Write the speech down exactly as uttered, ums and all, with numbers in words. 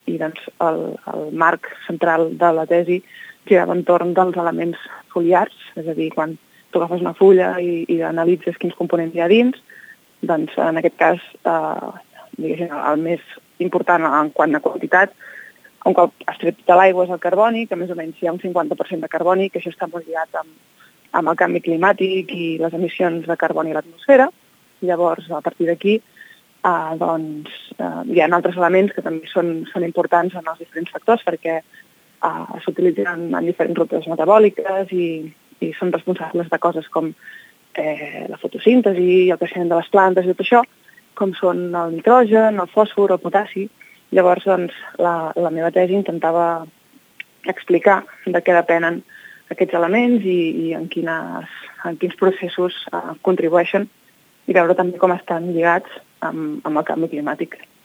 i doncs, el, el marc central de la tesi girava entorn dels elements foliars, és a dir, quan tu agafes una fulla i, i analitzes quins components hi ha dins, doncs en aquest cas, eh, diguéssim, el més important en quant a quantitat, un cop has tret de l'aigua és el carboni, que més o menys hi ha un cinquanta per cent de carboni, que això està molt lligat amb, amb el canvi climàtic i les emissions de carboni a l'atmosfera. Llavors, a partir d'aquí, eh, doncs, eh, hi ha altres elements que també són, són importants en els diferents factors, perquè Uh, s'utilitzen en diferents rutes metabòliques i, i són responsables de coses com eh, la fotosíntesi, el creixement de les plantes i tot això, com són el nitrogen, el fòsfor, el potassi. Llavors, doncs, la, la meva tesi intentava explicar de què depenen aquests elements i, i en, quines, en quins processos uh, contribueixen i veure també com estan lligats amb, amb el canvi climàtic.